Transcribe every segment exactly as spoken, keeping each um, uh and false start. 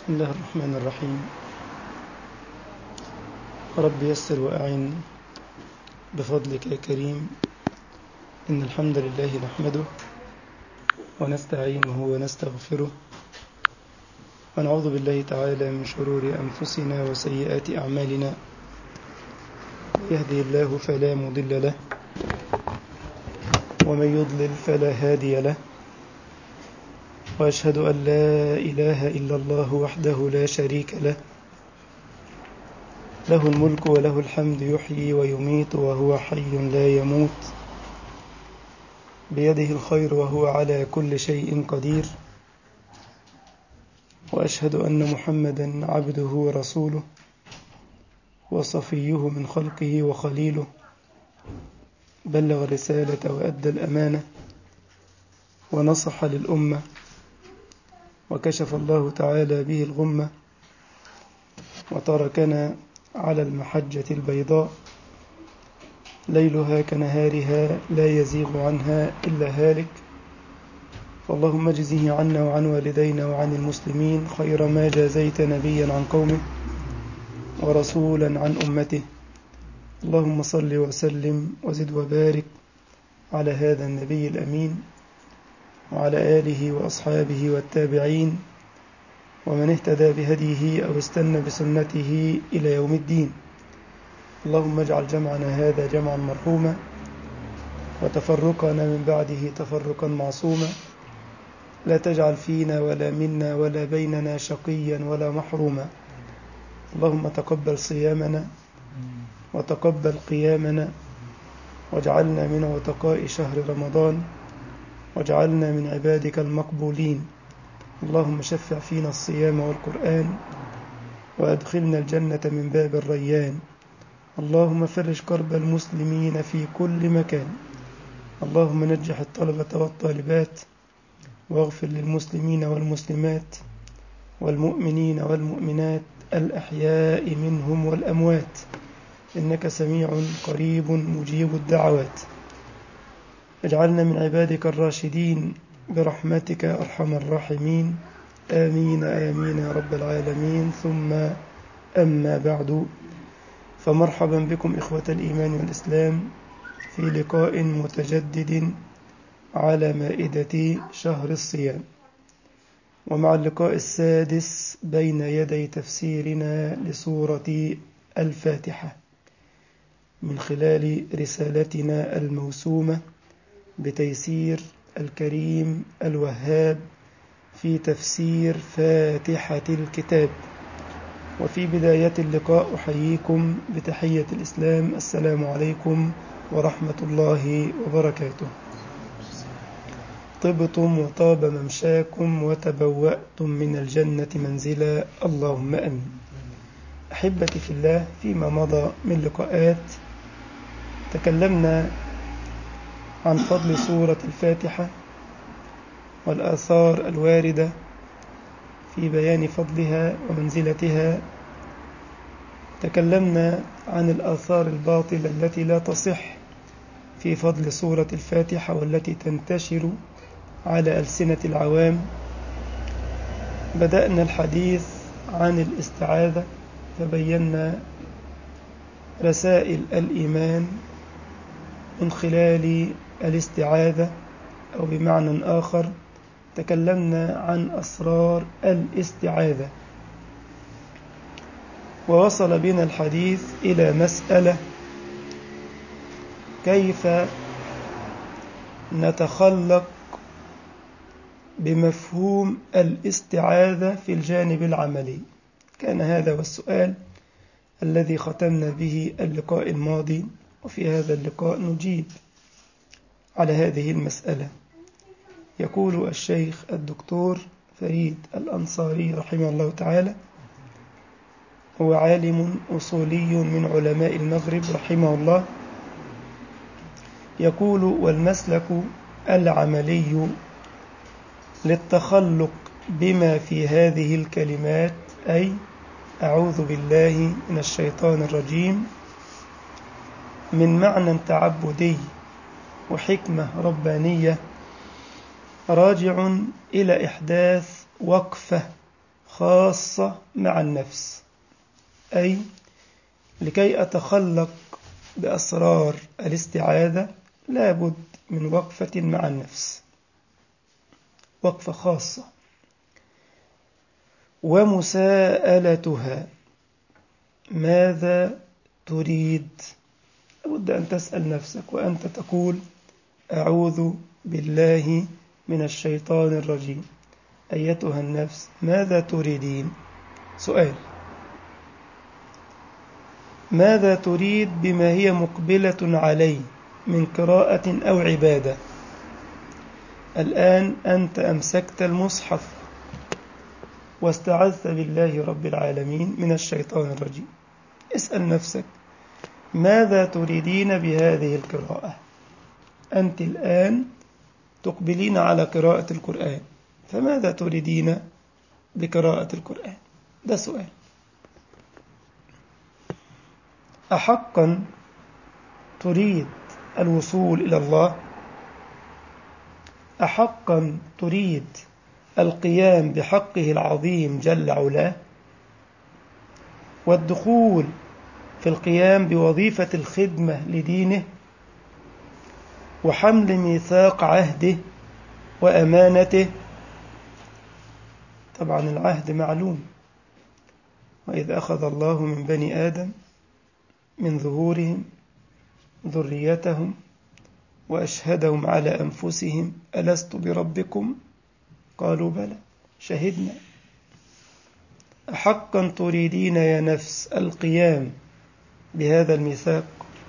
بسم الله الرحمن الرحيم. رب يسر وأعن بفضلك يا كريم. إن الحمد لله نحمده ونستعينه ونستغفره ونعوذ بالله تعالى من شرور أنفسنا وسيئات أعمالنا. يهدي الله فلا مضل له ومن يضلل فلا هادي له، وأشهد أن لا إله إلا الله وحده لا شريك له، له الملك وله الحمد، يحيي ويميت وهو حي لا يموت، بيده الخير وهو على كل شيء قدير. وأشهد أن محمدا عبده ورسوله وصفيه من خلقه وخليله، بلغ الرسالة وأدى الأمانة ونصح للأمة، وكشف الله تعالى به الغمة، وتركنا على المحجة البيضاء ليلها كنهارها لا يزيغ عنها إلا هالك. فاللهم اجزه عنا وعن والدينا وعن المسلمين خير ما جازيت نبيا عن قومه ورسولا عن أمته. اللهم صل وسلم وزد وبارك على هذا النبي الأمين وعلى آله وأصحابه والتابعين ومن اهتدى بهديه أو استنى بسنته إلى يوم الدين. اللهم اجعل جمعنا هذا جمعا مرحوما، وتفرقنا من بعده تفرقا معصوما، لا تجعل فينا ولا منا ولا بيننا شقيا ولا محروما. اللهم تقبل صيامنا وتقبل قيامنا، واجعلنا من عتقاء شهر رمضان، واجعلنا من عبادك المقبولين. اللهم شفع فينا الصيام والقرآن، وأدخلنا الجنة من باب الريان. اللهم فرج كرب المسلمين في كل مكان. اللهم نجح الطلبة والطالبات، واغفر للمسلمين والمسلمات والمؤمنين والمؤمنات الأحياء منهم والأموات، إنك سميع قريب مجيب الدعوات. اجعلنا من عبادك الراشدين برحمتك أرحم الراحمين. آمين آمين يا رب العالمين. ثم أما بعد، فمرحبا بكم إخوة الإيمان والإسلام في لقاء متجدد على مائدة شهر الصيام، ومع اللقاء السادس بين يدي تفسيرنا لسورة الفاتحة من خلال رسالتنا الموسومة بتيسير الكريم الوهاب في تفسير فاتحة الكتاب. وفي بداية اللقاء أحييكم بتحية الإسلام، السلام عليكم ورحمة الله وبركاته. طبتم وطاب ممشاكم وتبوأتم من الجنة منزلا، اللهم أمين. أحبتي في الله، فيما مضى من لقاءات تكلمنا عن فضل سورة الفاتحة والآثار الواردة في بيان فضلها ومنزلتها. تكلمنا عن الآثار الباطلة التي لا تصح في فضل سورة الفاتحة والتي تنتشر على ألسنة العوام. بدأنا الحديث عن الاستعاذة، فبينا رسائل الإيمان من خلال الاستعاذة، أو بمعنى آخر تكلمنا عن أسرار الاستعاذة. ووصل بنا الحديث إلى مسألة: كيف نتخلق بمفهوم الاستعاذة في الجانب العملي. كان هذا هو السؤال الذي ختمنا به اللقاء الماضي، وفي هذا اللقاء نجيب على هذه المسألة. يقول الشيخ الدكتور فريد الأنصاري رحمه الله تعالى، هو عالم أصولي من علماء المغرب رحمه الله، يقول: والمسلك العملي للتخلق بما في هذه الكلمات، أي أعوذ بالله من الشيطان الرجيم، من معنى تعبدي وحكمة ربانية، راجع إلى إحداث وقفة خاصة مع النفس، أي لكي أتخلق بأسرار الاستعاذة لابد من وقفة مع النفس، وقفة خاصة، ومساءلتها ماذا تريد. لابد أن تسأل نفسك وأنت تقول أعوذ بالله من الشيطان الرجيم، أيتها النفس ماذا تريدين؟ سؤال، ماذا تريد بما هي مقبلة عليه من قراءة أو عبادة؟ الآن أنت أمسكت المصحف واستعذت بالله رب العالمين من الشيطان الرجيم. اسأل نفسك ماذا تريدين بهذه القراءة؟ أنت الآن تقبلين على قراءة القرآن، فماذا تريدين بقراءة القرآن؟ ده سؤال. أحقا تريد الوصول إلى الله؟ أحقا تريد القيام بحقه العظيم جل علاه، والدخول في القيام بوظيفة الخدمة لدينه، وحمل ميثاق عهده وأمانته؟ طبعا العهد معلوم، وإذ أخذ الله من بني آدم من ظهورهم ذريتهم وأشهدهم على أنفسهم ألست بربكم قالوا بلى شهدنا. أحقا تريدين يا نفس القيام بهذا الميثاق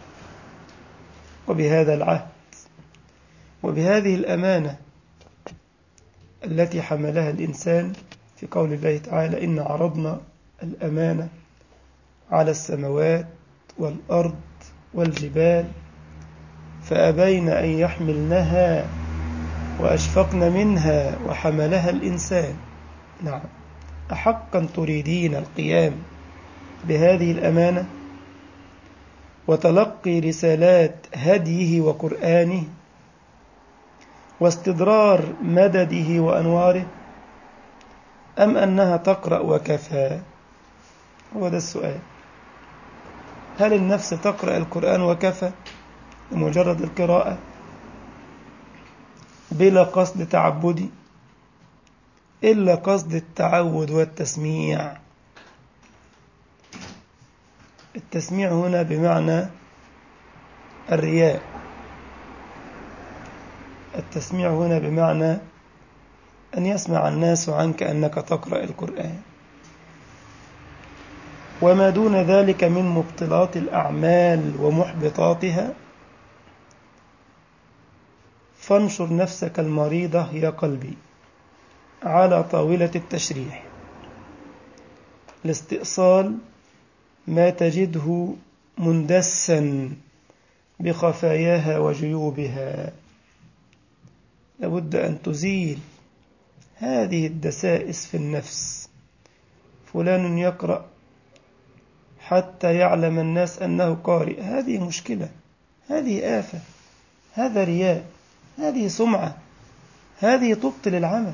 وبهذا العهد وبهذه الأمانة التي حملها الإنسان في قول الله تعالى إن عرضنا الأمانة على السماوات والأرض والجبال فأبين أن يحملنها وأشفقن منها وحملها الإنسان. نعم، أحقا تريدين القيام بهذه الأمانة وتلقي رسالات هديه وقرآنه واستدرار مدده وأنواره، أم أنها تقرأ وكفى؟ هو ده السؤال. هل النفس تقرأ القرآن وكفى لمجرد القراءة بلا قصد تعبدي، إلا قصد التعود والتسميع؟ التسميع هنا بمعنى الرياء، التسميع هنا بمعنى أن يسمع الناس عنك أنك تقرأ القرآن، وما دون ذلك من مبطلات الأعمال ومحبطاتها. فانشر نفسك المريضة يا قلبي على طاولة التشريح لاستئصال ما تجده مندسا بخفاياها وجيوبها. لابد أن تزيل هذه الدسائس في النفس. فلان يقرأ حتى يعلم الناس أنه قارئ، هذه مشكلة، هذه آفة، هذا رياء، هذه سمعة، هذه تبطل العمل.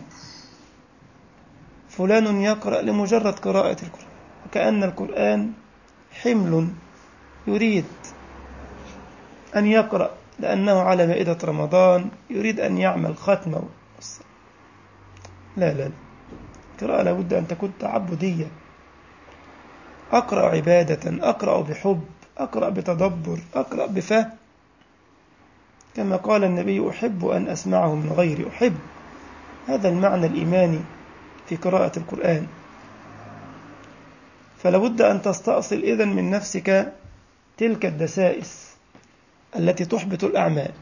فلان يقرأ لمجرد قراءة القرآن، وكأن القرآن حمل يريد أن يقرأ لأنه على مائدة رمضان يريد أن يعمل ختمة. لا لا لا، القراءة لابد أن تكون تعبدية. أقرأ عبادة، أقرأ بحب، أقرأ بتدبر، أقرأ بفهم، كما قال النبي أحب أن أسمعه من غيري. أحب، هذا المعنى الإيماني في قراءة القرآن. فلابد أن تستأصل إذن من نفسك تلك الدسائس التي تحبط الأعمال،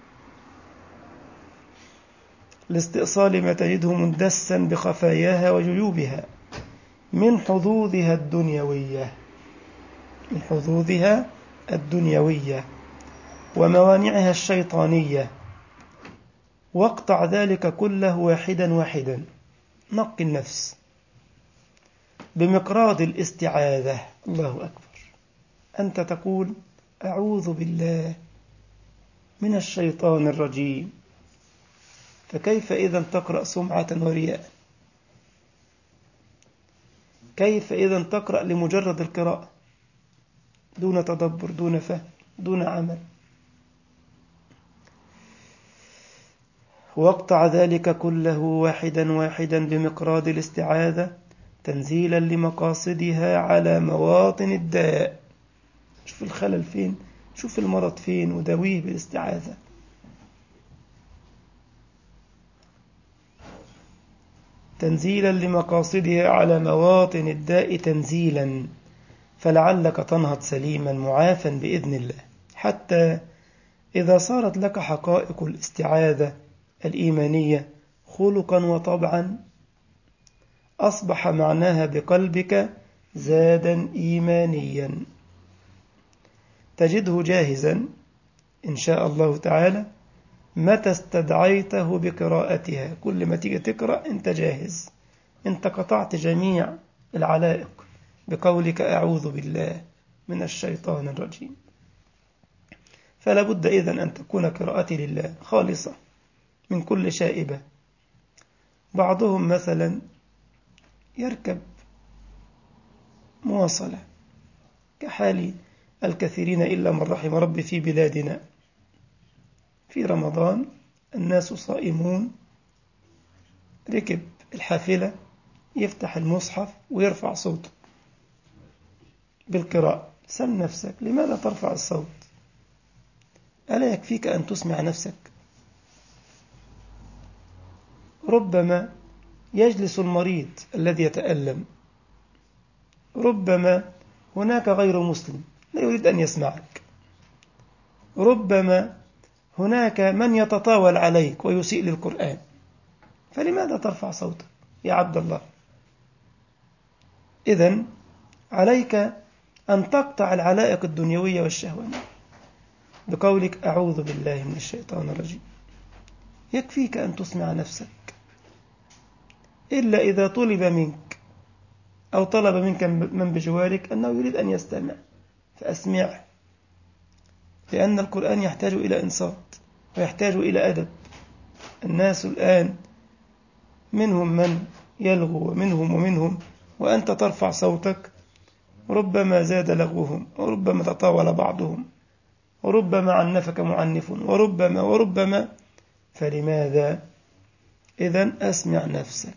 لاستئصال ما تجده مندسا بخفاياها وجيوبها من حظوظها الدنيوية، من حظوظها الدنيوية وموانعها الشيطانية، واقطع ذلك كله واحدا واحدا. نقي النفس بمقراض الاستعاذة. الله أكبر، أنت تقول أعوذ بالله من الشيطان الرجيم، فكيف إذا تقرأ سمعة ورياء؟ كيف إذن تقرأ لمجرد القراءة دون تدبر، دون فهم، دون عمل؟ واقطع ذلك كله واحدا واحدا بمقراض الاستعاذة تنزيلا لمقاصدها على مواطن الداء. شوف الخلل فين، شوف المرض فين، وداويه بالاستعاذة. تنزيلا لمقاصدها على مواطن الداء تنزيلا، فلعلك تنهض سليما معافا بإذن الله، حتى إذا صارت لك حقائق الاستعاذة الإيمانية خلقا وطبعا أصبح معناها بقلبك زادا إيمانيا تجده جاهزا إن شاء الله تعالى متى استدعيته بقراءتها. كل ما تيجي تقرأ أنت جاهز، أنت قطعت جميع العلائق بقولك أعوذ بالله من الشيطان الرجيم. فلا بد إذن أن تكون قراءتي لله خالصة من كل شائبة. بعضهم مثلا يركب مواصلة كحال الكثيرين إلا من رحم ربي في بلادنا في رمضان، الناس صائمون، ركب الحافلة يفتح المصحف ويرفع صوته بالقراءة. سل نفسك لماذا ترفع الصوت؟ ألا يكفيك أن تسمع نفسك؟ ربما يجلس المريض الذي يتألم، ربما هناك غير مسلم لا يريد أن يسمعك، ربما هناك من يتطاول عليك ويسيء للقرآن، فلماذا ترفع صوتك يا عبد الله؟ إذن عليك أن تقطع العلائق الدنيوية والشهوانية بقولك أعوذ بالله من الشيطان الرجيم. يكفيك أن تسمع نفسك، إلا إذا طلب منك أو طلب منك من بجوارك أنه يريد أن يستمع فأسمعه، لأن القرآن يحتاج إلى إنصات ويحتاج إلى أدب. الناس الآن منهم من يلغو ومنهم ومنهم، وأنت ترفع صوتك، ربما زاد لغوهم وربما تطاول بعضهم وربما عنفك معنف وربما وربما فلماذا؟ إذن أسمع نفسك،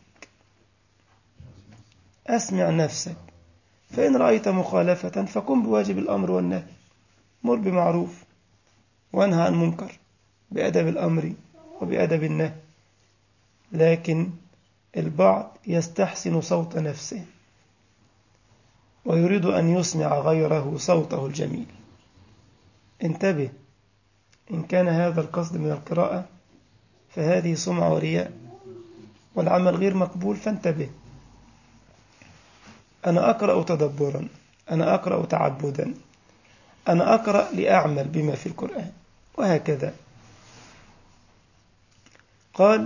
أسمع نفسك. فإن رأيت مخالفة فقم بواجب الأمر والنهي، مر بمعروف وانهى عن منكر بأدب الأمر وبأدب النهي. لكن البعض يستحسن صوت نفسه ويريد أن يسمع غيره صوته الجميل. انتبه، إن كان هذا القصد من القراءة فهذه سمعة ورياء والعمل غير مقبول، فانتبه. أنا أقرأ تدبرا، أنا أقرأ تعبدا، أنا أقرأ لأعمل بما في القرآن، وهكذا. قال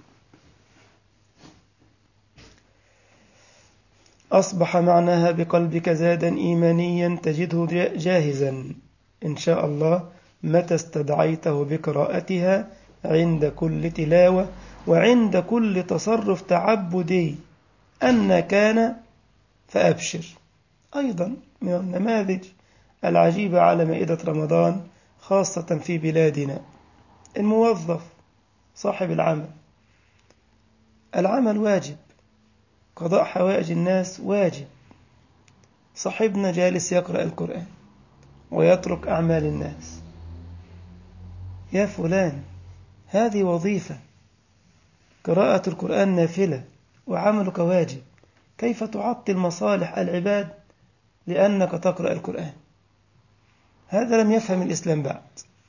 أصبح معناها بقلبك زادا إيمانيا تجده جاهزا إن شاء الله متى استدعيته بقراءتها عند كل تلاوة وعند كل تصرف تعبدي أن كان فأبشر. أيضا من النماذج العجيبة على مائدة رمضان خاصة في بلادنا الموظف صاحب العمل، العمل واجب، قضاء حوائج الناس واجب، صاحبنا جالس يقرأ القرآن ويترك أعمال الناس. يا فلان، هذه وظيفة، قراءة القرآن نافلة وعملك واجب، كيف تعطل مصالح العباد لأنك تقرأ القرآن؟ هذا لم يفهم الإسلام بعد.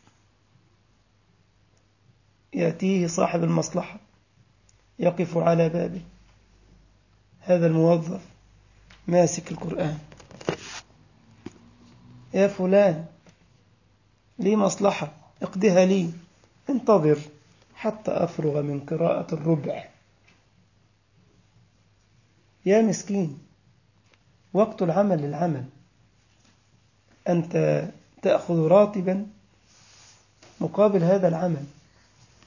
يأتيه صاحب المصلحة يقف على بابه، هذا الموظف ماسك القرآن، يا فلان لي مصلحة اقضيها لي، انتظر حتى أفرغ من قراءة الربع. يا مسكين، وقت العمل للعمل، أنت تأخذ راتبا مقابل هذا العمل،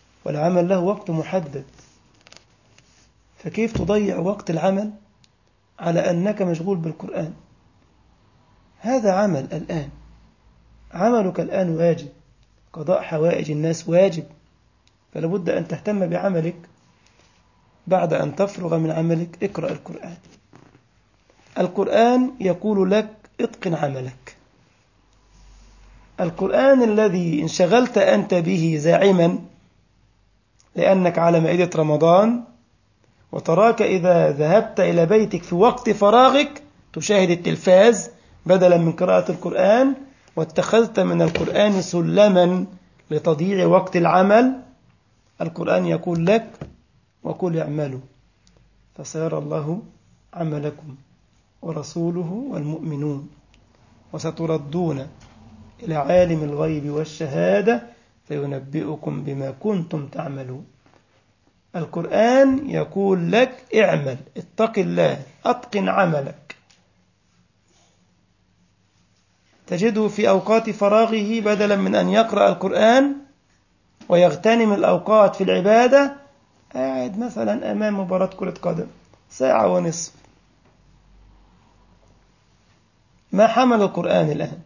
والعمل له وقت محدد، فكيف تضيع وقت العمل على أنك مشغول بالقرآن. هذا عمل الآن، عملك الآن واجب، قضاء حوائج الناس واجب، فلا بد أن تهتم بعملك. بعد أن تفرغ من عملك اقرأ القرآن. القرآن يقول لك اتقن عملك. القرآن الذي انشغلت أنت به زاعما لأنك على مائدة رمضان، وتراك إذا ذهبت إلى بيتك في وقت فراغك تشاهد التلفاز بدلا من قراءة القرآن، واتخذت من القرآن سلما لتضييع وقت العمل. القرآن يقول لك وقل اعملوا فسيرى الله عملكم ورسوله والمؤمنون وستردون إلى عالم الغيب والشهادة فينبئكم بما كنتم تعملون. القرآن يقول لك اعمل، اتق الله، أتقن عملك. تجده في أوقات فراغه بدلا من أن يقرأ القرآن ويغتنم الأوقات في العبادة قاعد مثلا أمام مباراة كرة قدم ساعة ونصف. ما حمل القرآن الآن؟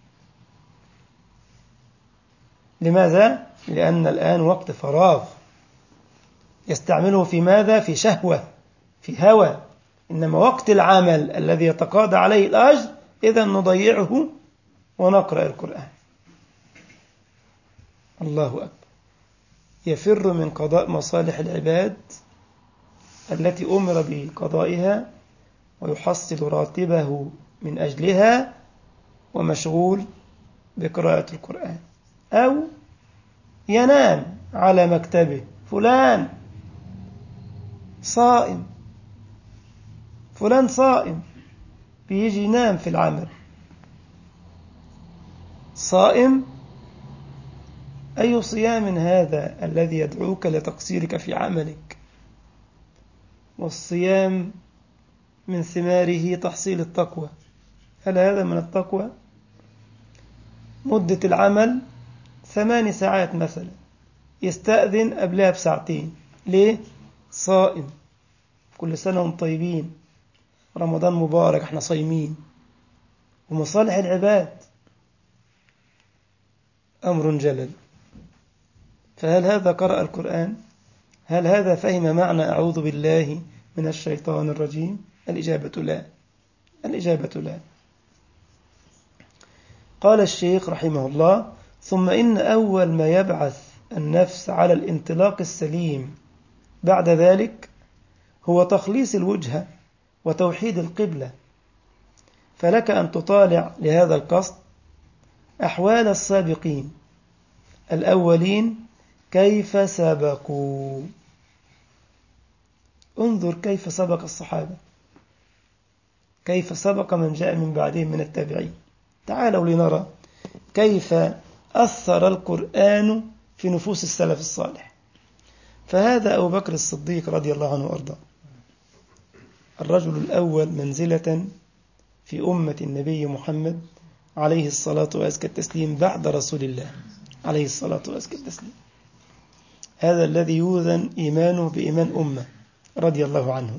لماذا؟ لأن الآن وقت فراغ يستعمله في ماذا؟ في شهوة، في هوى. إنما وقت العمل الذي يتقاضى عليه الأجر إذا نضيعه ونقرأ القرآن. الله أكبر. يفر من قضاء مصالح العباد التي أمر بقضائها ويحصل راتبه من أجلها ومشغول بقراءة القرآن، أو ينام على مكتبه. فلان صائم، فلان صائم، بيجي ينام في العمل. صائم؟ أي صيام هذا الذي يدعوك لتقصيرك في عملك؟ والصيام من ثماره تحصيل التقوى. هل هذا من التقوى؟ مدة العمل ثماني ساعات مثلا، يستأذن قبلها بساعتين. ليه؟ صائم. كل سنة وانتم طيبين، رمضان مبارك، احنا صايمين. ومصالح العباد أمر جلل. فهل هذا قرأ القرآن؟ هل هذا فهم معنى أعوذ بالله من الشيطان الرجيم؟ الإجابة لا، الإجابة لا. قال الشيخ رحمه الله: ثم إن أول ما يبعث النفس على الانطلاق السليم بعد ذلك هو تخليص الوجهة وتوحيد القبلة. فلك أن تطالع لهذا القصد أحوال السابقين الأولين كيف سبقوا. انظر كيف سبق الصحابة، كيف سبق من جاء من بعدهم من التابعين. تعالوا لنرى كيف أثر القرآن في نفوس السلف الصالح. فهذا أبو بكر الصديق رضي الله عنه وأرضاه، الرجل الأول منزلة في أمة النبي محمد عليه الصلاة وأزكى التسليم بعد رسول الله عليه الصلاة وأزكى التسليم. هذا الذي يوزن إيمانه بإيمان أمة رضي الله عنه.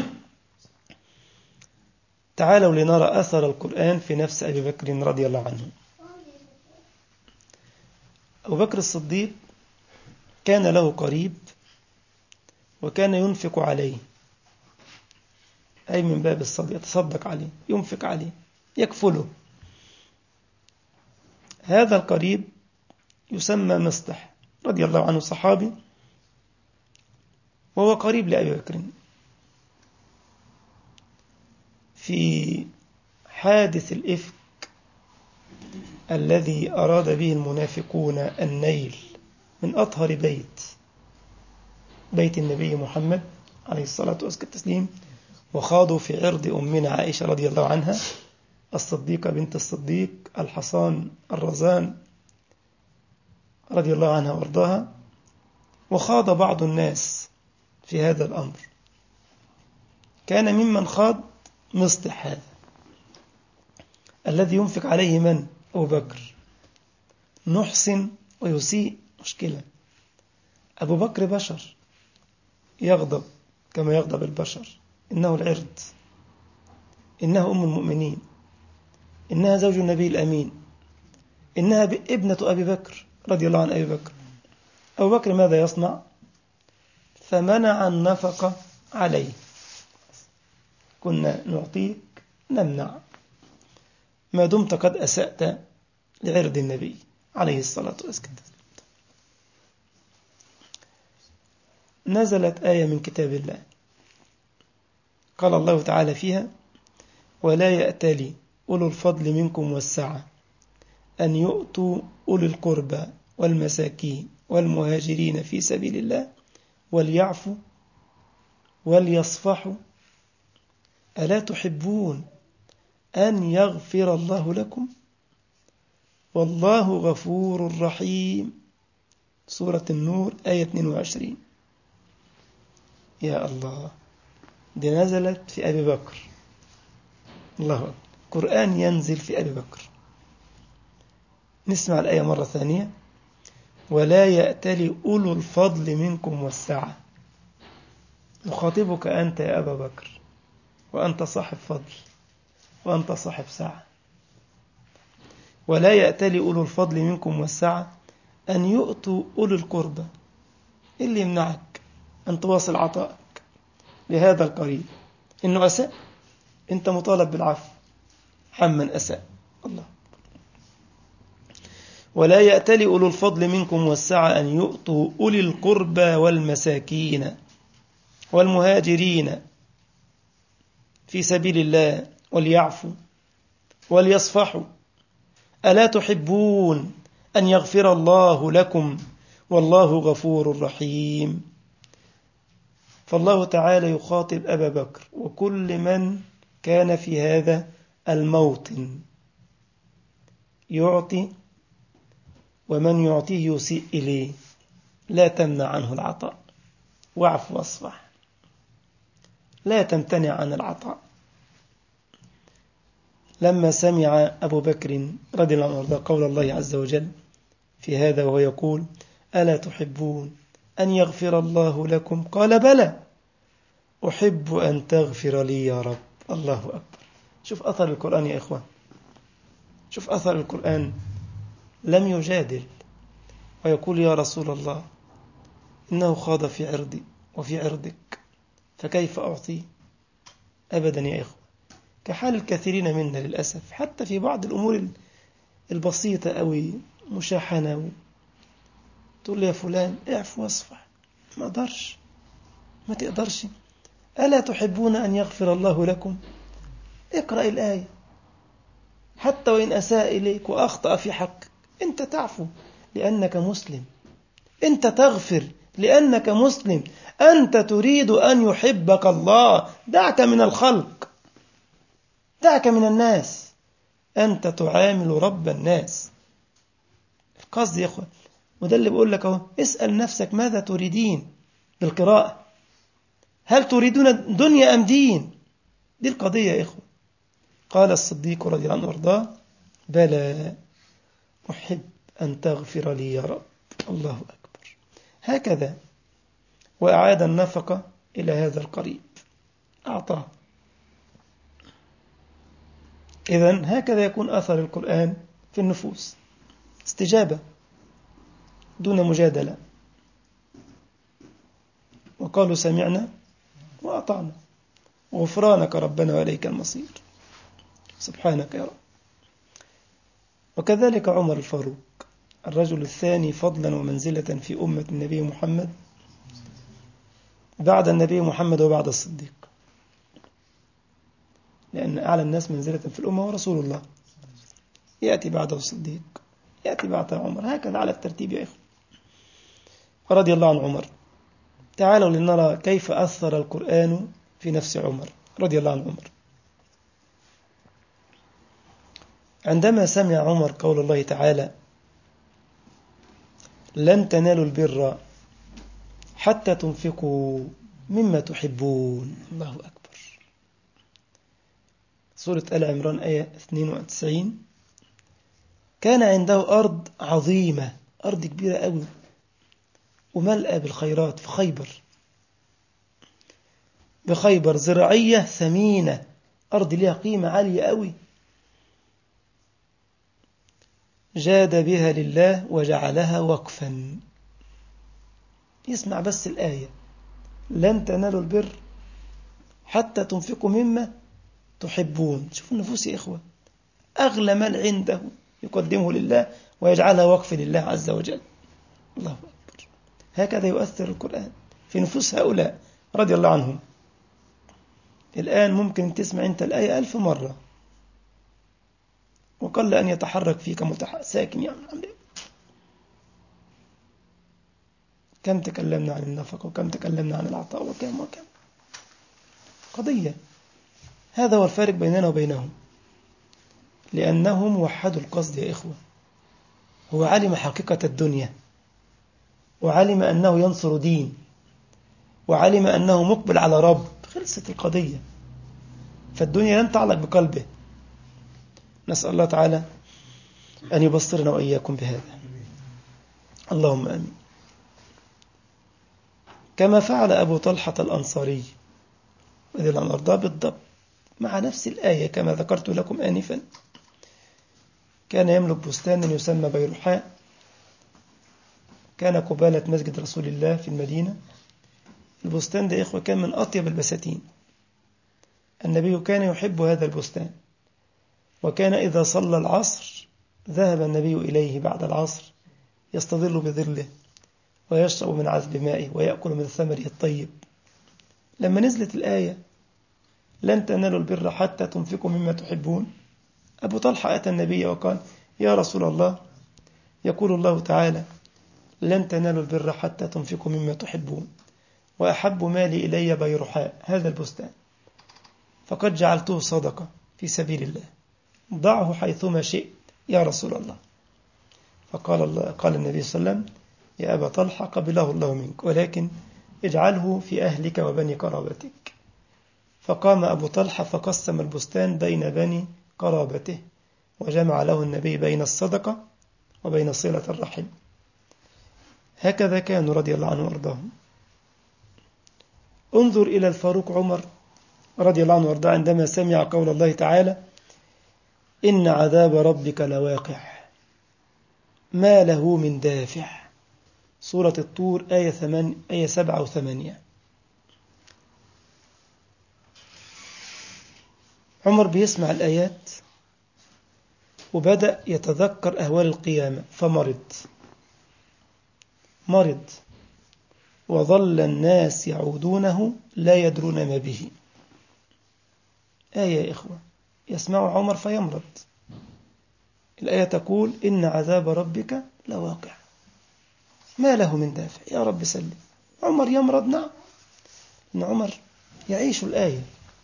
تعالوا لنرى أثر القرآن في نفس أبي بكر رضي الله عنه. أبو بكر الصديق كان له قريب وكان ينفق عليه، أي من باب الصدق، يتصدق عليه، ينفق عليه، يكفله. هذا القريب يسمى مصطح رضي الله عنه، صحابي، وهو قريب لأبي بكر. في حادث الإفك الذي أراد به المنافقون النيل من أطهر بيت بيت النبي محمد عليه الصلاة والتسليم، وخاضوا في عرض أمنا عائشة رضي الله عنها الصديقة بنت الصديق الحصان الرزان رضي الله عنها وارضاها، وخاض بعض الناس في هذا الأمر. كان ممن خاض مصطح هذا الذي ينفق عليه من؟ أبو بكر. نحسن ويسيء، مشكلة. أبو بكر بشر، يغضب كما يغضب البشر، إنه العرض. إنها أم المؤمنين، إنها زوج النبي الأمين، إنها ابنة أبي بكر رضي الله عن أبي بكر. أبو بكر ماذا يصنع؟ فمنع النفقة عليه. كنا نعطيك نمنع ما دمت قد أسأت لعرض النبي عليه الصلاة والسلام. نزلت آية من كتاب الله قال الله تعالى فيها: ولا يأتلي أولو الفضل منكم والسعة أن يؤتوا أولي القربى والمساكين والمهاجرين في سبيل الله وليعفوا وليصفحوا ألا تحبون أن يغفر الله لكم والله غفور رحيم. سورة النور آية اثنين وعشرين. يا الله، دي نزلت في أبي بكر. الله أكبر، قرآن ينزل في أبي بكر. نسمع الآية مرة ثانية: ولا يأتلي أولو الفضل منكم والسعة. نخاطبك أنت يا أبا بكر، وأنت صاحب فضل وأنت صاحب سعة. ولا يأتلي أولو الفضل منكم والسعة أن يؤتوا أولي القربى. اللي يمنعك أن تواصل عطائك لهذا القريب إنه أساء، أنت مطالب بالعفو عمن أساء. الله. ولا يأتلي أولو الفضل منكم والسعة أن يؤتوا أولي القربى والمساكين والمهاجرين في سبيل الله وليعفوا وليصفحوا ألا تحبون أن يغفر الله لكم والله غفور رحيم. فالله تعالى يخاطب أبا بكر وكل من كان في هذا الموطن يعطي، ومن يعطيه يسيء إليه لا تمنع عنه العطاء، واعف واصفح، لا تمتنع عن العطاء. لما سمع أبو بكر رضي الله عنه قول الله عز وجل في هذا وهو يقول: ألا تحبون أن يغفر الله لكم؟ قال: بلى أحب أن تغفر لي يا رب. الله أكبر. شوف أثر القرآن يا إخوان، شوف أثر القرآن. لم يجادل ويقول: يا رسول الله إنه خاض في عرضي وفي عرضك فكيف أعطيه؟ أبدا يا إخوة، كحال الكثيرين منا للأسف، حتى في بعض الأمور البسيطة أو مشاحنة، تقول لي يا فلان اعفو واصفح، ما أقدرش، ما تقدرش. ألا تحبون أن يغفر الله لكم؟ اقرأ الآية. حتى وإن أساء إليك وأخطأ في حقك أنت تعفو لأنك مسلم، أنت تغفر لأنك مسلم، أنت تريد أن يحبك الله. دعك من الخلق، دعك من الناس، أنت تعامل رب الناس. القصد يا أخوة، وده اللي بقول لك أهو، اسأل نفسك ماذا تريدين بالقراءة؟ هل تريدون دنيا أم دين؟ دي القضية يا إخوة. قال الصديق رضي الله عنه وارضاه: بلى أحب أن تغفر لي يا رب. الله أكبر. هكذا، وأعاد النفقة إلى هذا القريب، أعطاه. إذن هكذا يكون أثر القرآن في النفوس، استجابة دون مجادلة، وقالوا سمعنا وأطعنا غفرانك ربنا وإليك المصير. سبحانك يا رب. وكذلك عمر الفاروق، الرجل الثاني فضلا ومنزلة في أمة النبي محمد بعد النبي محمد وبعد الصديق، لأن أعلى الناس منزلة في الأمة ورسول الله، يأتي بعده الصديق، يأتي بعده عمر، هكذا على الترتيب يا إخوة. رضي الله عن عمر. تعالوا لنرى كيف أثر القرآن في نفس عمر رضي الله عن عمر. عندما سمع عمر قول الله تعالى: لن تنالوا البر حتى تنفقوا مما تحبون. الله أكبر. سورة آل عمران آية اثنين وتسعين. كان عنده أرض عظيمة، أرض كبيرة أوي وملأة بالخيرات في خيبر، بخيبر زراعية ثمينة، أرض لها قيمة عالية قوي، جاد بها لله وجعلها وقفا. يسمع بس الآية: لن تنالوا البر حتى تنفقوا مما تحبون. شوفوا النفوس يا إخوة، أغلى مال عنده يقدمه لله ويجعلها وقف لله عز وجل. الله أكبر. هكذا يؤثر القرآن في نفوس هؤلاء رضي الله عنهم. الآن ممكن تسمع أنت الآية ألف مرة وقل أن يتحرك فيك متح... ساكن يعني. كم تكلمنا عن النفقة وكم تكلمنا عن العطاء وكم وكم قضية. هذا هو الفارق بيننا وبينهم، لأنهم وحدوا القصد يا إخوة. هو علم حقيقة الدنيا، وعلم أنه ينصر دين، وعلم أنه مقبل على رب. خلصت القضية، فالدنيا لن تعلق بقلبه. نسأل الله تعالى أن يبصرنا وإياكم بهذا، اللهم آمين. كما فعل أبو طلحة الأنصاري رضي الله عنه وارضاه بالضبط مع نفس الآية كما ذكرت لكم آنفا. كان يملك بستانا يسمى بيرحاء، كان قبالة مسجد رسول الله في المدينة. البستان ده يا إخوة كان من أطيب البساتين. النبي كان يحب هذا البستان، وكان إذا صلى العصر ذهب النبي إليه بعد العصر يستظل بظله ويشرب من عذب مائه ويأكل من ثمره الطيب. لما نزلت الآية لن تنالوا البر حتى تنفقوا مما تحبون، أبو طلحة أتى النبي وقال: يا رسول الله، يقول الله تعالى: لن تنالوا البر حتى تنفقوا مما تحبون، وأحب مالي إلي بيرحاء هذا البستان، فقد جعلته صدقة في سبيل الله، ضعه حيثما شئت يا رسول الله. فقال الله قال النبي صلى الله عليه وسلم: يا أبا طلحة قبله الله منك، ولكن اجعله في أهلك وبني قرابتك. فقام أبو طلحة فقسم البستان بين بني قرابته، وجمع له النبي بين الصدقة وبين صلة الرحم. هكذا كانوا رضي الله عنه وارضاهم. انظر إلى الفاروق عمر رضي الله عنه وارضاه عندما سمع قول الله تعالى: إن عذاب ربك لواقع ما له من دافع. سورة الطور آية, ثمان آية سبعة وثمانية. عمر بيسمع الآيات وبدأ يتذكر أهوال القيامة، فمرض مرض وظل الناس يعودونه لا يدرون ما به. آية يا إخوة، يسمع عمر فيمرض. الآية تقول: إن عذاب ربك لواقع ما له من دافع. يا رب سلم. عمر يمرض، نعم، إن عمر يعيش الآية،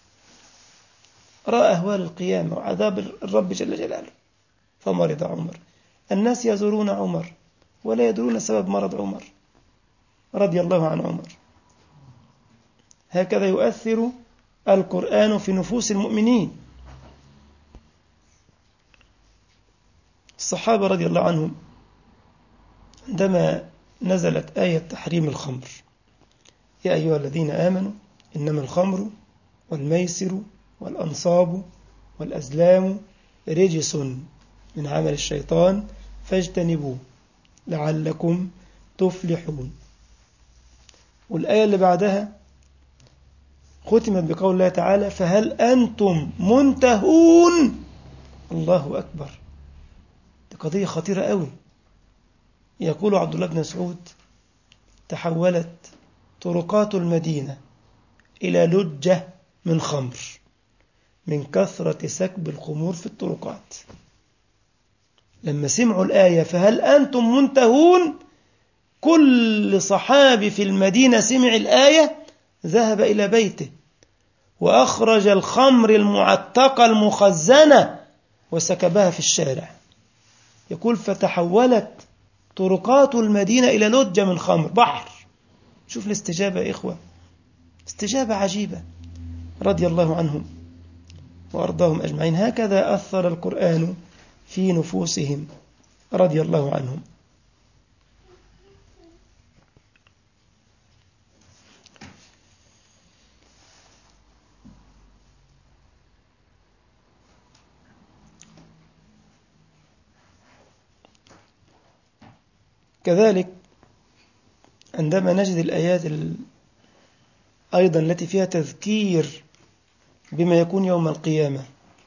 رأى أهوال القيامة وعذاب الرب جل جلاله، فمرض عمر. الناس يزورون عمر ولا يدرون سبب مرض عمر رضي الله عن عمر. هكذا يؤثر القرآن في نفوس المؤمنين. الصحابة رضي الله عنهم عندما نزلت آية تحريم الخمر: يا أيها الذين آمنوا إنما الخمر والميسر والأنصاب والأزلام رجس من عمل الشيطان فاجتنبوه لعلكم تفلحون. والآية اللي بعدها ختمت بقول الله تعالى: فهل أنتم منتهون. الله أكبر، دي قضية خطيرة قوي. يقول عبد الله بن مسعود: تحولت طرقات المدينة إلى لجة من خمر من كثرة سكب الخمور في الطرقات. لما سمعوا الآية فهل أنتم منتهون، كل صحابي في المدينة سمع الآية ذهب إلى بيته وأخرج الخمر المعتقة المخزنة وسكبها في الشارع. يقول: فتحولت طرقات المدينة إلى لجة من خمر، بحر. شوف الاستجابة يا إخوة، استجابة عجيبة رضي الله عنهم وأرضاهم أجمعين. هكذا أثر القرآن في نفوسهم رضي الله عنهم. كذلك عندما نجد الآيات أيضا التي فيها تذكير بما يكون يوم القيامة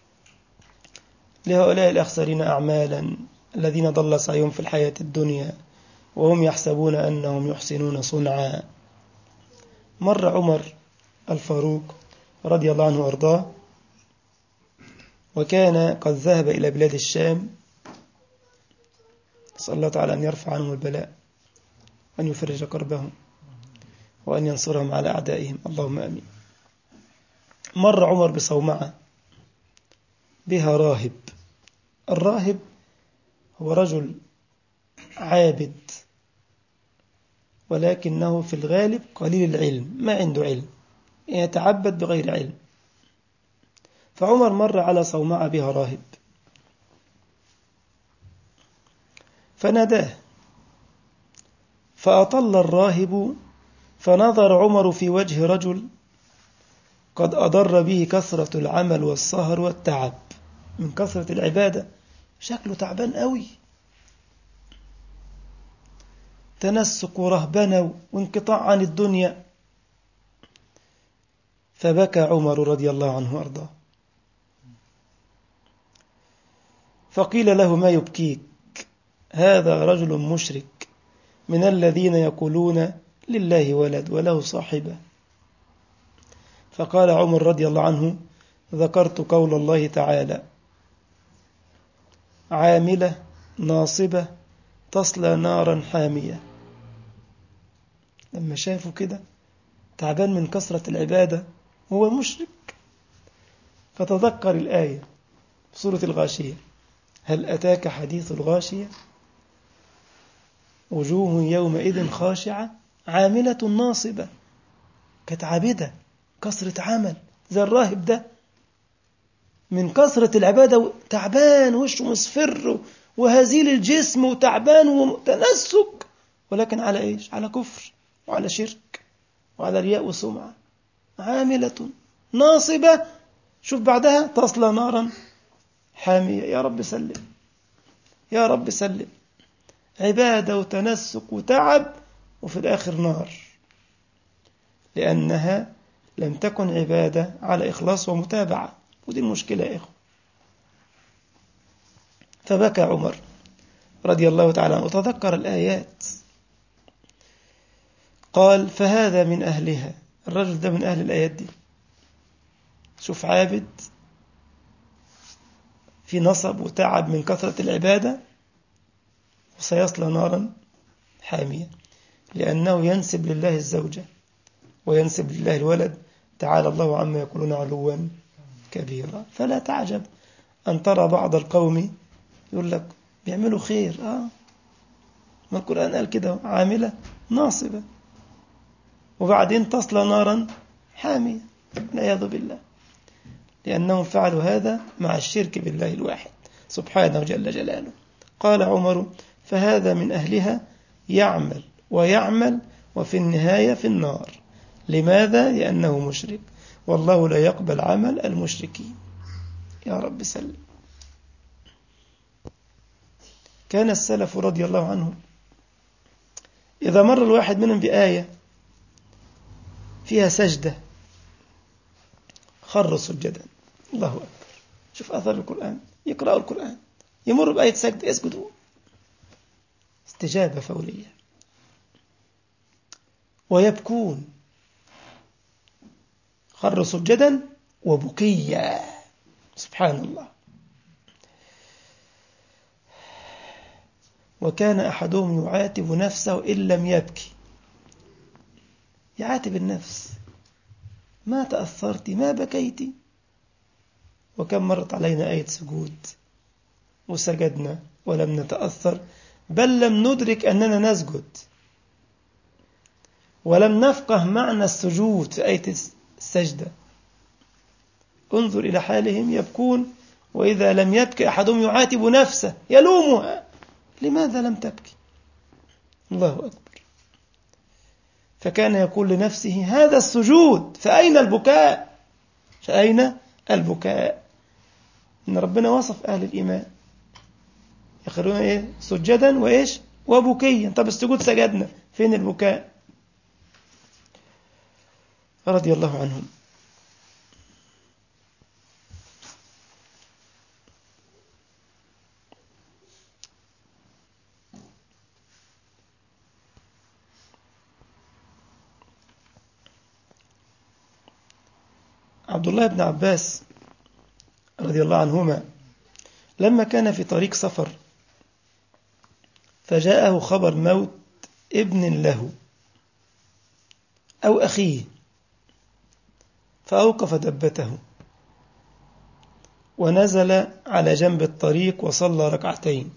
لهؤلاء الأخسرين أعمالا الذين ضل سعيهم في الحياة الدنيا وهم يحسبون أنهم يحسنون صنعا. مر عمر الفاروق رضي الله عنه وأرضاه وكان قد ذهب إلى بلاد الشام، نسأل الله تعالى أن يرفع عنهم البلاء وأن يفرج كربهم وأن ينصرهم على أعدائهم، اللهم آمين. مر عمر بصومعة بها راهب. الراهب هو رجل عابد ولكنه في الغالب قليل العلم، ما عنده علم، يتعبد بغير علم. فعمر مر على صومعة بها راهب فناداه فأطل الراهب، فنظر عمر في وجه رجل قد أضر به كثرة العمل والسهر والتعب من كثرة العبادة، شكله تعبان قوي، تنسك ورهبنة وانقطاع عن الدنيا. فبكى عمر رضي الله عنه وأرضاه، فقيل له ما يبكيك؟ هذا رجل مشرك من الذين يقولون لله ولد وله صاحبة. فقال عمر رضي الله عنه ذكرت قول الله تعالى عاملة ناصبة تصلى نارا حامية. لما شافوا كده تعبان من كثرة العبادة هو مشرك، فتذكر الآية في سورة الغاشية هل أتاك حديث الغاشية وجوه يومئذ خاشعة عاملة ناصبة. كانت عابدة كثرة عمل زي الراهب ده، من كثرة العبادة تعبان وشه مصفر وهزيل الجسم وتعبان وتنسك، ولكن على إيش؟ على كفر وعلى شرك وعلى رياء وسمعة. عاملة ناصبة، شوف بعدها تصلى نارا حامية. يا رب سلم، يا رب سلم، عبادة وتنسك وتعب وفي الآخر نار، لأنها لم تكن عبادة على إخلاص ومتابعة، ودي المشكلة يا إخوة. فبكى عمر رضي الله تعالى عنه وتذكر الآيات، قال فهذا من أهلها، الرجل ده من أهل الآيات دي. شوف عابد في نصب وتعب من كثرة العبادة وسيصلى نارا حامية، لأنه ينسب لله الزوجة وينسب لله الولد، تعالى الله عما يقولون علوا كبيرا. فلا تعجب أن ترى بعض القوم يقول لك بيعملوا خير، آه ما القرآن قال كده عاملة ناصبة، وبعدين تصلى نارا حامية والعياذ بالله، لأنهم فعلوا هذا مع الشرك بالله الواحد سبحانه جل جلاله. قال عمر فهذا من أهلها يعمل ويعمل وفي النهاية في النار. لماذا؟ لأنه مشرك، والله لا يقبل عمل المشركين. يا رب سلم. كان السلف رضي الله عنهم إذا مر الواحد منهم بآية فيها سجدة خر سجدا. الله أكبر. شوف أثر القرآن، يقرأوا القرآن يمر بآية سجدة يسجدون، استجابة فورية. ويبكون خر سجدا وبكيا، سبحان الله. وكان أحدهم يعاتب نفسه إن لم يبكي، يعاتب النفس، ما تأثرت ما بكيت. وكم مرت علينا آية سجود وسجدنا ولم نتأثر، بل لم ندرك أننا نسجد، ولم نفقه معنى السجود في آية السجدة. انظر إلى حالهم يبكون، وإذا لم يبكي أحدهم يعاتب نفسه يلومها لماذا لم تبكي. الله أكبر. فكان يقول لنفسه هذا السجود فأين البكاء، فأين البكاء. إن ربنا وصف أهل الإيمان يخرون إيه؟ سجدا وإيش وبكيا. طب السجود سجدنا، فين البكاء؟ رضي الله عنهم. عبد الله بن عباس رضي الله عنهما لما كان في طريق سفر فجاءه خبر موت ابن له أو أخيه، فأوقف دبته ونزل على جنب الطريق وصلى ركعتين،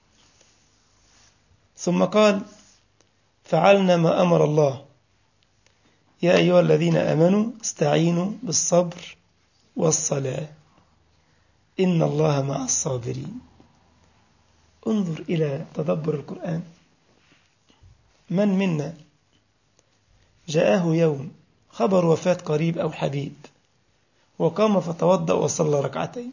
ثم قال: فعلنا ما أمر الله، يا أيها الذين آمنوا استعينوا بالصبر والصلاة إن الله مع الصابرين. انظر إلى تدبر القرآن. من منا جاءه يوم خبر وفاة قريب أو حبيب وقام فتوضأ وصلى ركعتين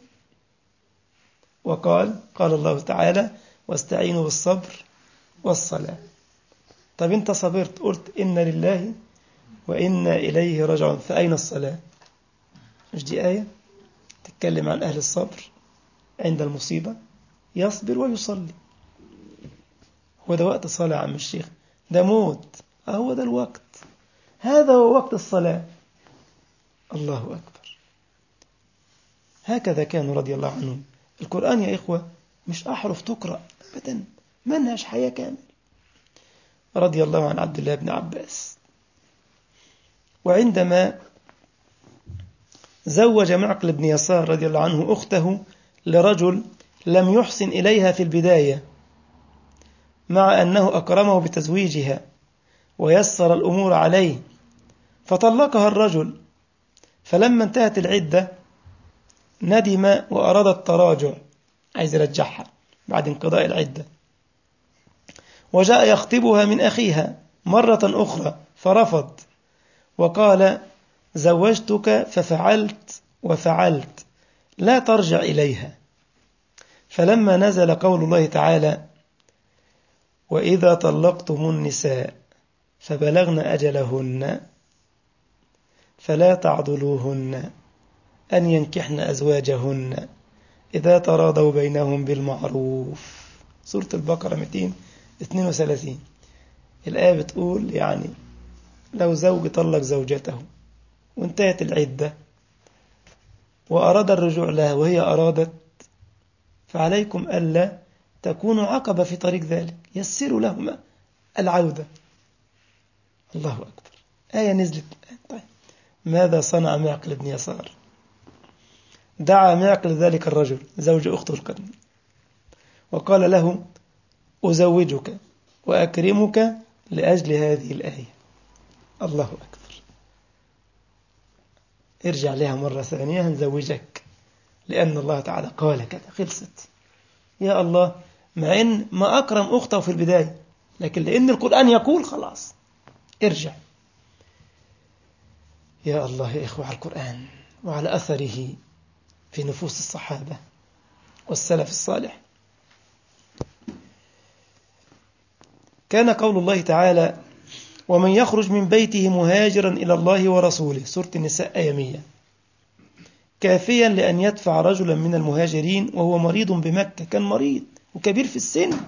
وقال قال الله تعالى: واستعينوا بالصبر والصلاة. طب انت صبرت، قلت إن لله وإنا إليه راجعون، فأين الصلاة؟ مش دي آية تتكلم عن أهل الصبر عند المصيبة؟ يصبر ويصلي. هو ده وقت صلاة يا عم الشيخ؟ ده موت. هو ده الوقت، هذا هو وقت الصلاة. الله أكبر. هكذا كانوا رضي الله عنهم. القرآن يا إخوة مش أحرف تقرأ أبدا، منهج حياة كامل. رضي الله عن عبد الله بن عباس. وعندما زوج معقل بن يسار رضي الله عنه أخته لرجل لم يحسن إليها في البداية، مع أنه أكرمه بتزويجها ويسر الأمور عليه، فطلقها الرجل، فلما انتهت العدة ندم وأراد التراجع، عايز يرجعها بعد انقضاء العدة، وجاء يخطبها من أخيها مرة أخرى فرفض وقال: زوجتك ففعلت وفعلت، لا ترجع إليها. فلما نزل قول الله تعالى: وإذا طلقتم النساء فبلغن أجلهن فلا تعضلوهن أن ينكحن أزواجهن إذا تراضوا بينهم بالمعروف. سورة البقرة مئتين واثنين وثلاثين. الآية بتقول يعني لو زوج طلق زوجته وانتهت العدة وأراد الرجوع لها وهي أرادت، فعليكم ألا تكونوا عقبة في طريق ذلك، يسروا لهما العودة. الله أكبر. آية نزلت. طيب ماذا صنع معقل بن يسار؟ دعا معقل ذلك الرجل زوج أخته القدم وقال له: أزوجك وأكرمك لأجل هذه الآية. الله أكبر. ارجع لها مرة ثانية هنزوجك لأن الله تعالى قال كذا. خلصت. يا الله، مع إن ما أكرم أخته في البداية، لكن لأن القرآن يقول خلاص ارجع. يا الله يا إخوة على القرآن وعلى أثره في نفوس الصحابة والسلف الصالح. كان قول الله تعالى: ومن يخرج من بيته مهاجرا إلى الله ورسوله، سورة النساء آية مية، كافيا لأن يدفع رجلا من المهاجرين وهو مريض بمكة، كان مريض وكبير في السن،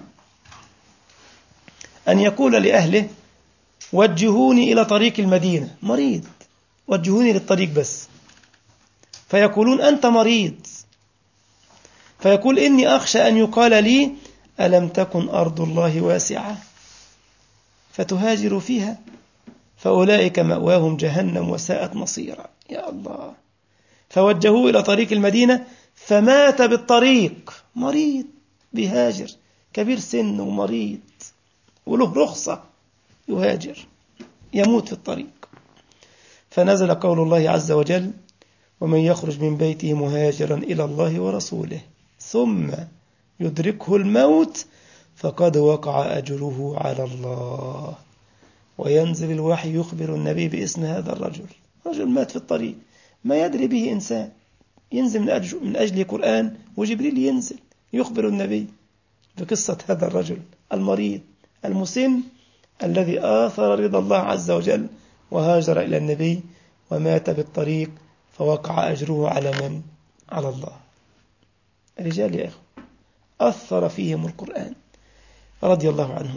أن يقول لأهله: وجهوني إلى طريق المدينة. مريض، وجهوني للطريق بس. فيقولون: أنت مريض. فيقول: إني أخشى أن يقال لي: ألم تكن أرض الله واسعة فتهاجروا فيها، فأولئك مأواهم جهنم وساءت مصيرا. يا الله. فوجهوه إلى طريق المدينة فمات بالطريق. مريض بيهاجر، كبير سن ومريض وله رخصة يهاجر، يموت في الطريق. فنزل قول الله عز وجل: ومن يخرج من بيته مهاجرا إلى الله ورسوله ثم يدركه الموت فقد وقع أجره على الله. وينزل الوحي يخبر النبي باسم هذا الرجل. رجل مات في الطريق ما يدري به إنسان، ينزل من أجل, من أجل قرآن، وجبريل ينزل يخبر النبي بقصة هذا الرجل المريض المسن الذي آثر رضا الله عز وجل وهاجر إلى النبي ومات بالطريق فوقع أجره على من؟ على الله. رجال يا إخوة أثر فيهم القرآن رضي الله عنهم.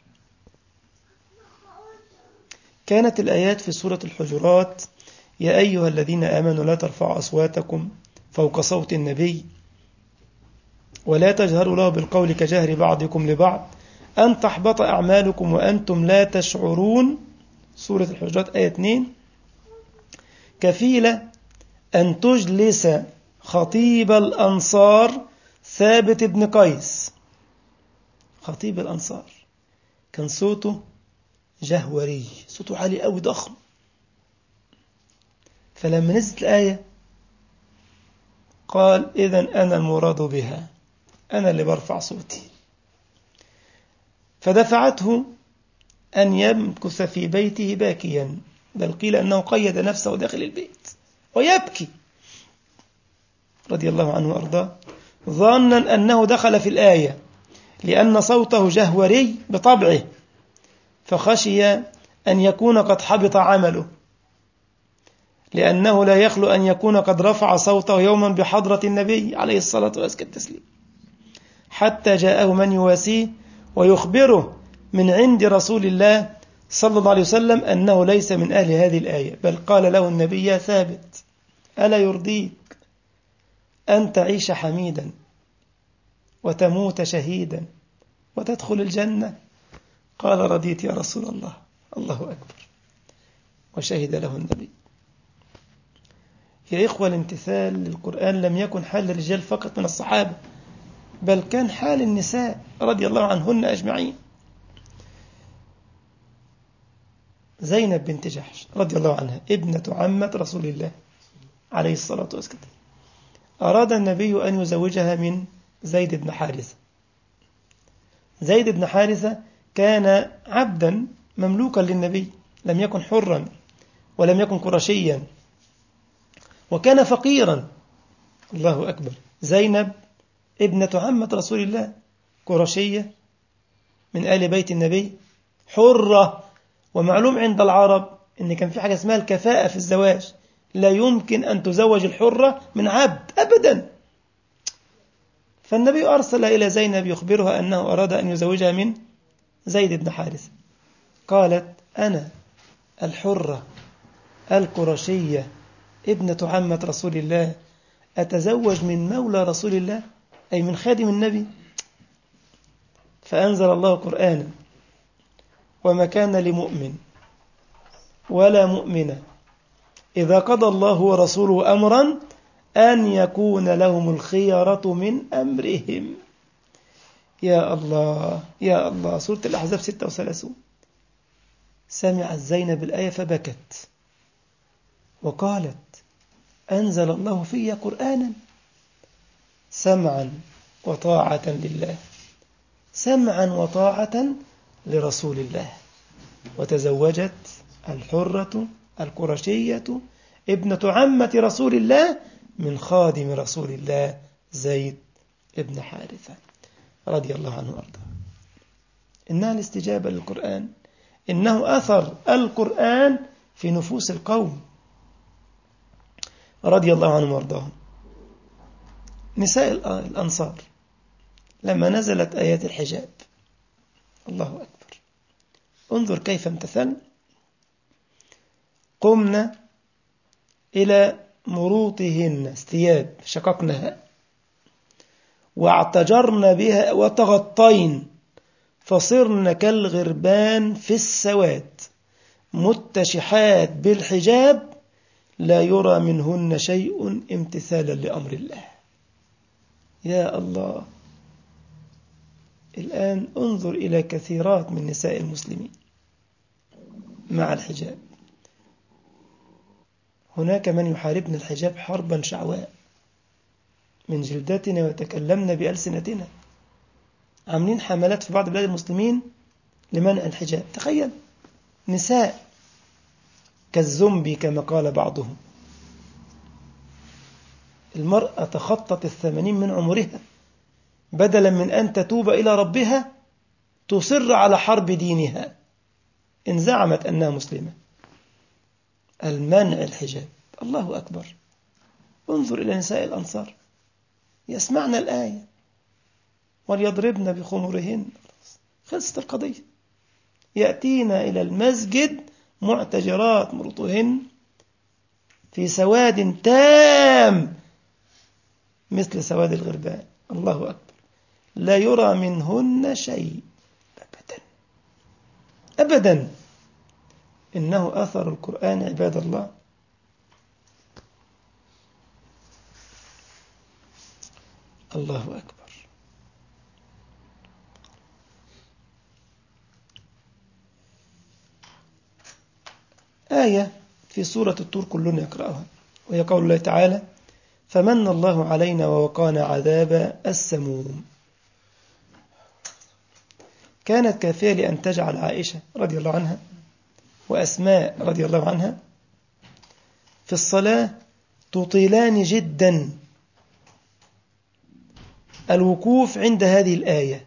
كانت الآيات في سورة الحجرات: يا أيها الذين آمنوا لا ترفعوا أصواتكم فوق صوت النبي ولا تجهروا له بالقول كجهر بعضكم لبعض أن تحبط أعمالكم وأنتم لا تشعرون. سورة الحجرات آية اثنين. كفيلة أن تجلس خطيب الأنصار ثابت بن قيس. خطيب الأنصار كان صوته جهوري، صوته عالي أوي ضخم. فلما نزلت الآية قال إذن أنا المراد بها، أنا اللي برفع صوتي. فدفعته أن يمكث في بيته باكيا، بل قيل أنه قيد نفسه داخل البيت ويبكي رضي الله عنه وأرضاه، ظانا أنه دخل في الآية لأن صوته جهوري بطبعه، فخشي أن يكون قد حبط عمله، لأنه لا يخلو أن يكون قد رفع صوته يوما بحضرة النبي عليه الصلاة والسلام، حتى جاءه من يواسيه ويخبره من عند رسول الله صلى الله عليه وسلم أنه ليس من أهل هذه الآية، بل قال له النبي: يا ثابت، ألا يرضيك أن تعيش حميدا وتموت شهيدا وتدخل الجنة؟ قال: رضيت يا رسول الله. الله أكبر. وشهد له النبي. يا إخوة، الامتثال للقرآن لم يكن حال الرجال فقط من الصحابة، بل كان حال النساء رضي الله عنهن أجمعين. زينب بنت جحش رضي الله عنها ابنة عمة رسول الله عليه الصلاة والسلام، أراد النبي أن يزوجها من زيد بن حارثة. زيد بن حارثة كان عبدا مملوكا للنبي، لم يكن حرا ولم يكن قرشيا، وكان فقيرا. الله أكبر. زينب ابنة عمة رسول الله، قرشية من آل بيت النبي، حرة. ومعلوم عند العرب إن كان في حاجة اسمها الكفاءة في الزواج، لا يمكن أن تزوج الحرة من عبد أبدا. فالنبي أرسل إلى زينب يخبرها أنه أراد أن يزوجها من زيد بن حارثة. قالت: أنا الحرة القرشية ابنة عمة رسول الله أتزوج من مولى رسول الله، أي من خادم النبي؟ فأنزل الله قرآنا: وما كان لمؤمن ولا مؤمنة إذا قضى الله ورسوله أمرا أن يكون لهم الخيرة من أمرهم. يا الله يا الله. سورة الأحزاب ستة وثلاثون. سمعت زينب الآية فبكت وقالت: أنزل الله في قرآنا سمعا وطاعة لله، سمعا وطاعة لرسول الله. وتزوجت الحرة القرشية ابنة عمة رسول الله من خادم رسول الله زيد ابن حارثة رضي الله عنه وأرضاه. إنها الاستجابة للقرآن، إنه أثر القرآن في نفوس القوم رضي الله عنهم وأرضاهم. نساء الأنصار لما نزلت آيات الحجاب، الله أكبر، انظر كيف امتثلن. قمنا إلى مروطهن الثياب، شققناها واعتجرن بها وتغطين، فصرن كالغربان في السواد، متشحات بالحجاب لا يرى منهن شيء امتثالا لأمر الله. يا الله. الآن انظر إلى كثيرات من نساء المسلمين مع الحجاب. هناك من يحاربن الحجاب حربا شعواء من جلدتنا ويتكلمن بألسنتنا، عاملين حملات في بعض بلاد المسلمين لمنع الحجاب. تخيل، نساء كالزنبي كما قال بعضهم. المرأة تخطت الثمانين من عمرها، بدلا من أن تتوب إلى ربها تصر على حرب دينها إن زعمت أنها مسلمة. المنع الحجاب. الله أكبر. انظر إلى نساء الأنصار يسمعن الآية وليضربن بخمرهن، خلصت القضية. يأتين إلى المسجد معتجرات مرطهن في سواد تام مثل سواد الغربان. الله أكبر. لا يرى منهن شيء أبدا أبدا. إنه أثر القرآن عباد الله. الله أكبر. آية في سورة الطور كلنا يقرأها، وهي قول الله تعالى: فمن الله علينا ووقانا عذاب السموم. كانت كافية لأن تجعل عائشة رضي الله عنها وأسماء رضي الله عنها في الصلاة تطيلان جدا الوقوف عند هذه الآية،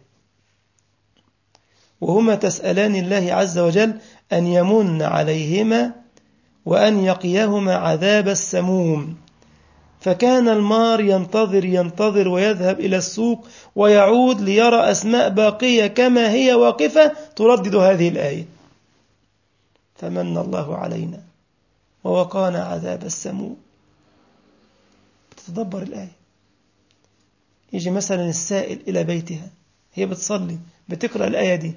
وهما تسألان الله عز وجل أن يمن عليهما وأن يقيهما عذاب السموم. فكان المار ينتظر ينتظر ويذهب إلى السوق ويعود ليرى أسماء باقية كما هي واقفة تردد هذه الآية: فمن الله علينا ووقانا عذاب السموم. تتدبر الآية. يجي مثلا السائل إلى بيتها، هي بتصلي بتقرأ الآية دي،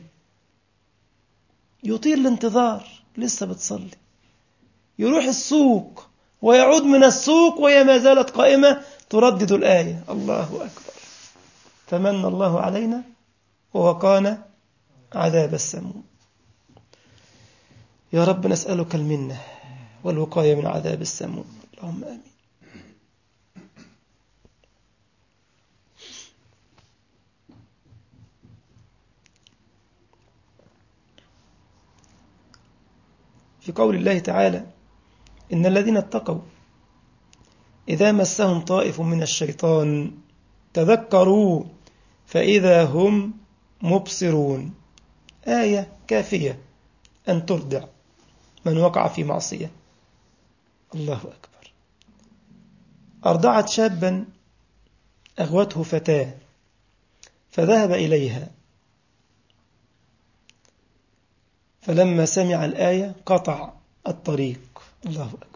يطيل الانتظار لسه بتصلي، يروح السوق ويعود من السوق وهي ما زالت قائمة تردد الآية: الله أكبر. فمن الله علينا ووقانا عذاب السموم. يا رب نسألك المنة والوقاية من عذاب السموم، اللهم آمين. في قول الله تعالى: إن الذين اتقوا إذا مسهم طائف من الشيطان تذكروا فإذا هم مبصرون. آية كافية أن تردع من وقع في معصية. الله أكبر. أرضعت شابا أغوته فتاة فذهب إليها، فلما سمع الآية قطع الطريق. الله أكبر.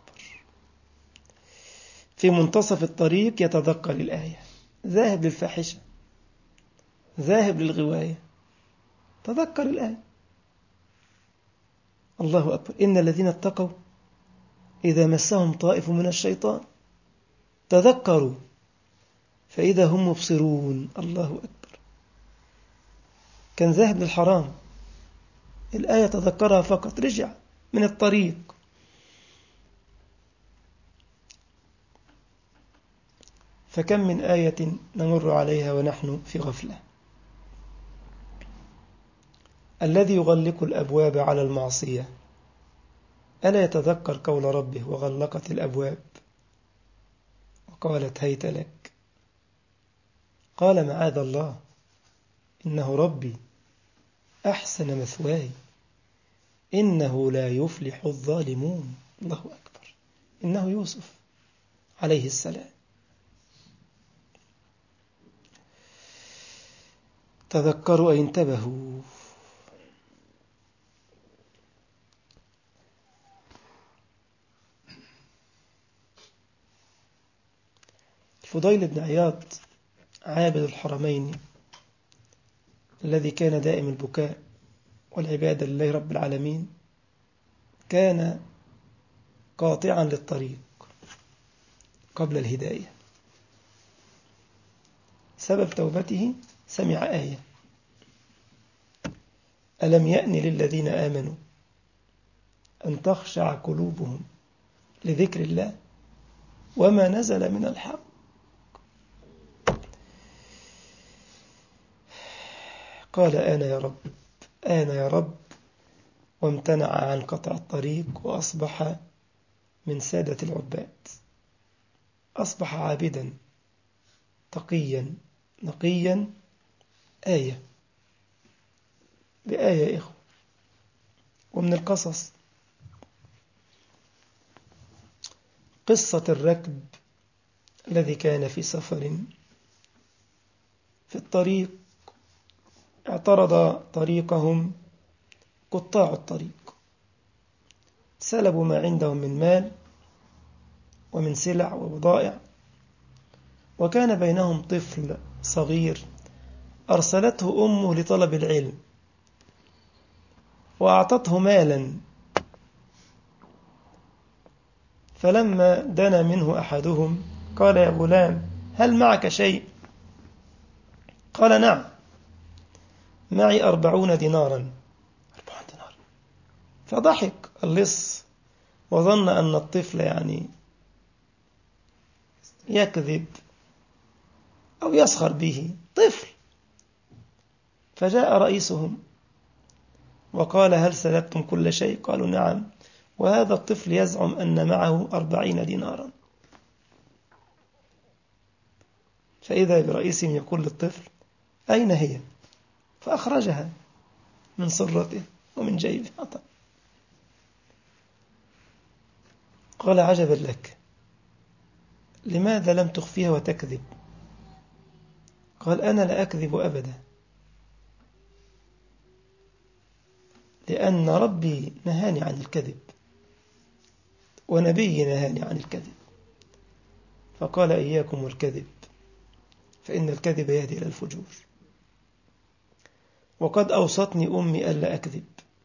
في منتصف الطريق يتذكر الآية، ذاهب للفاحشة، ذاهب للغواية، تذكر الآية. الله أكبر. إن الذين اتقوا إذا مسهم طائف من الشيطان تذكروا فإذا هم مبصرون. الله أكبر. كان ذاهب للحرام، الآية تذكرها فقط، رجع من الطريق. فكم من آية نمر عليها ونحن في غفلة. الذي يغلق الأبواب على المعصية ألا يتذكر قول ربه: وغلقت الأبواب وقالت هيت لك. قال: معاذ الله، إنه ربي أحسن مثواي إنه لا يفلح الظالمون. الله أكبر. إنه يوسف عليه السلام. تذكروا أي انتبهوا. الفضيل بن عياض عابد الحرمين الذي كان دائم البكاء والعبادة لله رب العالمين، كان قاطعا للطريق قبل الهداية. سبب توبته سمع آية: ألم يأن للذين آمنوا أن تخشع قلوبهم لذكر الله وما نزل من الحق. قال: آن يا رب، آن يا رب، وامتنع عن قطع الطريق وأصبح من سادة العباد، أصبح عابدا تقيا نقيا. آية. بآية يا إخوة. ومن القصص قصة الركب الذي كان في سفر، في الطريق اعترض طريقهم قطاع الطريق، سلبوا ما عندهم من مال ومن سلع وبضائع، وكان بينهم طفل صغير أرسلته أمه لطلب العلم وأعطته مالا، فلما دنا منه أحدهم قال يا غلام هل معك شيء؟ قال نعم معي أربعون دينارا. أربعون دينار. فضحك اللص وظن أن الطفل يعني يكذب أو يسخر به، طفل. فجاء رئيسهم وقال هل سلبتم كل شيء؟ قالوا نعم، وهذا الطفل يزعم أن معه أربعين دينارا. فإذا برئيسهم يقول للطفل أين هي؟ فأخرجها من سرته ومن جيبه. قال عجبا لك، لماذا لم تخفيها وتكذب؟ قال أنا لا أكذب أبدا، لأن ربي نهاني عن الكذب ونبي نهاني عن الكذب. فقال إياكم والكذب فإن الكذب يهدي إلى الفجور، وقد أوصتني أمي ألا أكذب،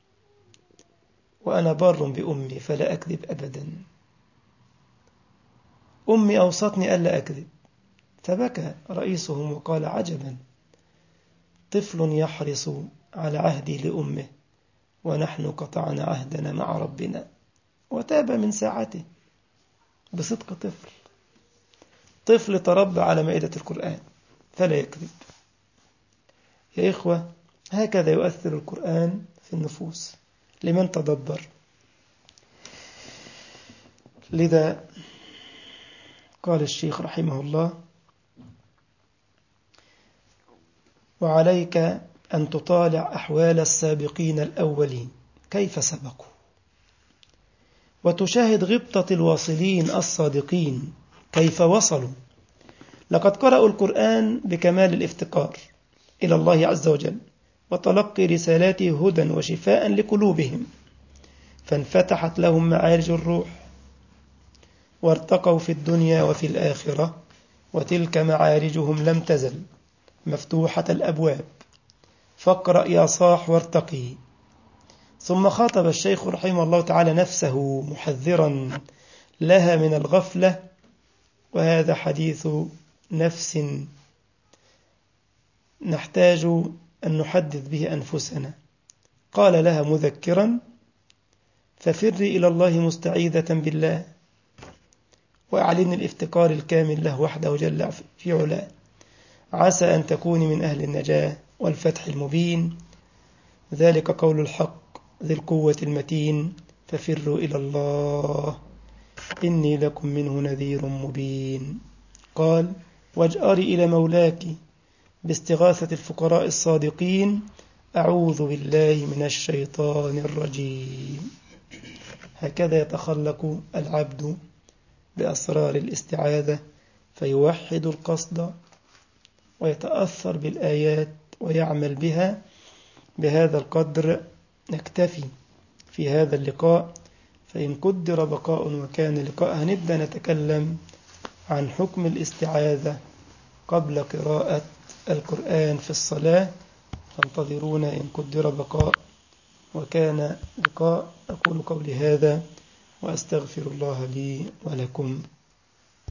وأنا بار بأمي فلا أكذب أبدا. أمي أوصتني ألا أكذب. فبكى رئيسهم وقال عجبا، طفل يحرص على عهدي لأمه ونحن قطعنا عهدنا مع ربنا. وتاب من ساعته بصدق طفل طفل تربى على مائدة القرآن فلا يكذب. يا إخوة هكذا يؤثر القرآن في النفوس لمن تدبر. لذا قال الشيخ رحمه الله وعليك أن تطالع أحوال السابقين الأولين كيف سبقوا، وتشاهد غبطة الواصلين الصادقين كيف وصلوا. لقد قرأوا القرآن بكمال الافتقار إلى الله عز وجل وتلقي رسالاته هدى وشفاء لقلوبهم، فانفتحت لهم معارج الروح وارتقوا في الدنيا وفي الآخرة، وتلك معارجهم لم تزل مفتوحة الأبواب، فاقرأ يا صاح وارتقي. ثم خاطب الشيخ رحمه الله تعالى نفسه محذرا لها من الغفلة، وهذا حديث نفس نحتاج أن نحدث به أنفسنا. قال لها مذكرا ففري إلى الله مستعيذة بالله، وأعلن الافتقار الكامل له وحده جل في علاه، عسى أن تكوني من أهل النجاة والفتح المبين، ذلك قول الحق ذي القوة المتين، ففروا إلى الله إني لكم منه نذير مبين. قال واجأري إلى مولاك باستغاثة الفقراء الصادقين، أعوذ بالله من الشيطان الرجيم. هكذا يتخلق العبد بأسرار الاستعاذة فيوحد القصد ويتأثر بالآيات ويعمل بها. بهذا القدر نكتفي في هذا اللقاء، فإن قدر بقاء وكان لقاء هنبدأ نتكلم عن حكم الاستعاذة قبل قراءة القرآن في الصلاة، فانتظرونا إن قدر بقاء وكان لقاء. أقول قولي هذا وأستغفر الله لي ولكم.